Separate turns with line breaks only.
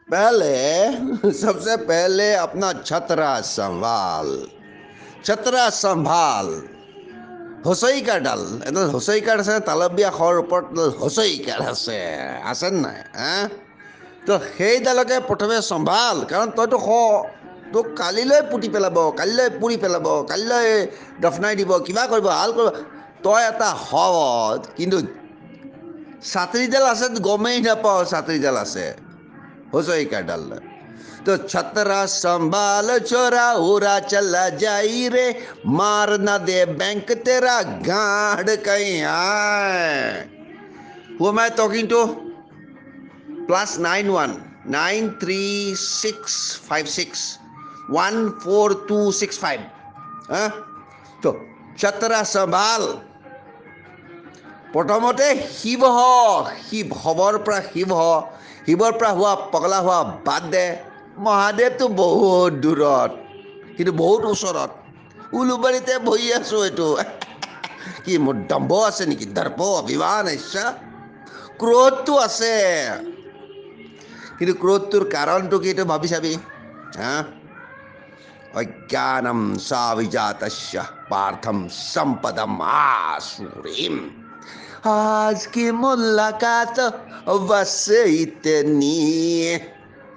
पहले सबसे पहले अपना छतरा संभाल হুঁচৰিকাৰ ডাল এডাল হুঁচৰিকাৰ আছে তালবীয়া শৰ ওপৰত হুঁচৰিকাৰ আছে নাই তো সেইডালকে প্ৰথমে চম্ভাল কাৰণ তইতো তোক কালিলৈ পুতি পেলাব কালিলৈ পুৰি পেলাব কালিলৈ দফনাই দিব কিবা কৰিব হাল কৰিব তই এটা কিন্তু ছাত্ৰীডাল আছে গমেই নাপাওঁ ছাত্ৰীডাল আছে হুঁচৰিকাৰ ডাল तो छतरा संभाल छोरा उरा चला जाई रे मार ना दे बैंक तेरा गाड़ कहीं आए Who am I talking to? +91 93656 14265 তো छतरा संभाल প্ৰথমতে শিৱ হবৰ পৰা শিৱৰ পৰা হোৱা পগলা হোৱা বাদ দে মহাদেৱটো বহুত দূৰত কিন্তু বহুত ওচৰত উলুবাৰীতে বহি আছোঁ এইটো কি মোৰ দম্ভ আছে নেকি দৰ্প অভিমান ইচ্ছা ক্ৰোধটো আছে কিন্তু ক্ৰোধটোৰ কাৰণটো কি এইটো ভাবি চাবি অজ্ঞানম সাবিজাতস্য পাৰ্থম সম্পদম আসুৰিম आज की मुलाकात बस इतनी